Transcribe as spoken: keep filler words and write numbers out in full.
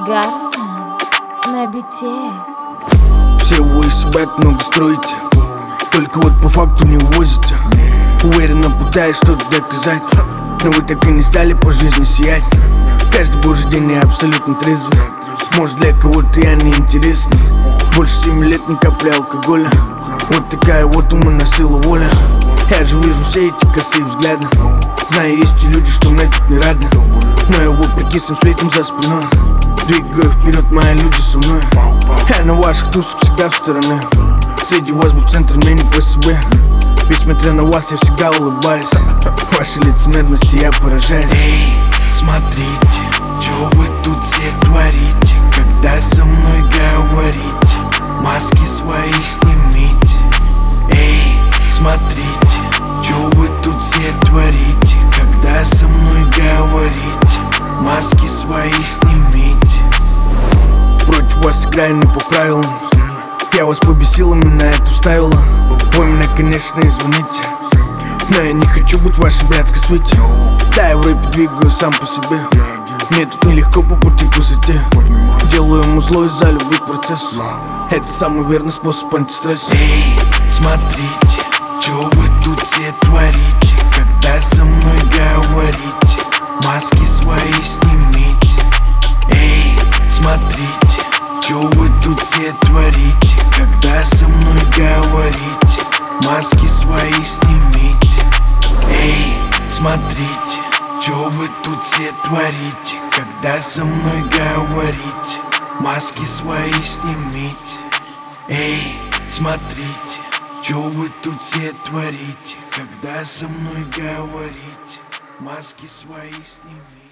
Гарсон на бите. Все вы из себя много строите, только вот по факту не увозите. Уверенно пытаясь что-то доказать, но вы так и не стали по жизни сиять. Каждый божий день я абсолютно трезвый. Может, для кого-то я не интересный. Больше семи лет ни капли алкоголя. Вот такая вот умная сила воля. Я же вижу все эти косые взгляды. Знаю, есть и люди, что мне тут не рады, но я вопреки всем сплетням за спиной двигаю вперед, мои люди со мной. Я на ваших тусах всегда в стороне. Среди вас был центр, мне не по себе. Ведь смотря на вас, я всегда улыбаюсь. Вашей лицемерности я поражаюсь. Эй, смотрите, чё вы тут все творите? Когда со мной говорите, маски свои снимите. Эй, смотрите, чё вы тут все творите? Когда со мной говорите, маски свои снимите. Против вас играю не по правилам. Я вас побесил, именно это вставила. Вы меня, конечно, извините, но я не хочу быть вашей блядской свите. Да, я в рэпе двигаю сам по себе. Мне тут нелегко по пути к высоте. Делаю ему зло из-за любви к процессу. Это самый верный способ антистресса. Эй, смотрите, чё вы тут все творите? Когда со мной говорите, маски свои снимите. Эй, смотрите, чё вы тут все творите? Когда со мной говорите, маски свои снимите. Эй, смотрите, чё вы тут все творите? Когда со мной говорите, маски свои снимите. Эй, смотрите, чё вы тут все творите? Когда со мной говорите, маски свои снимите.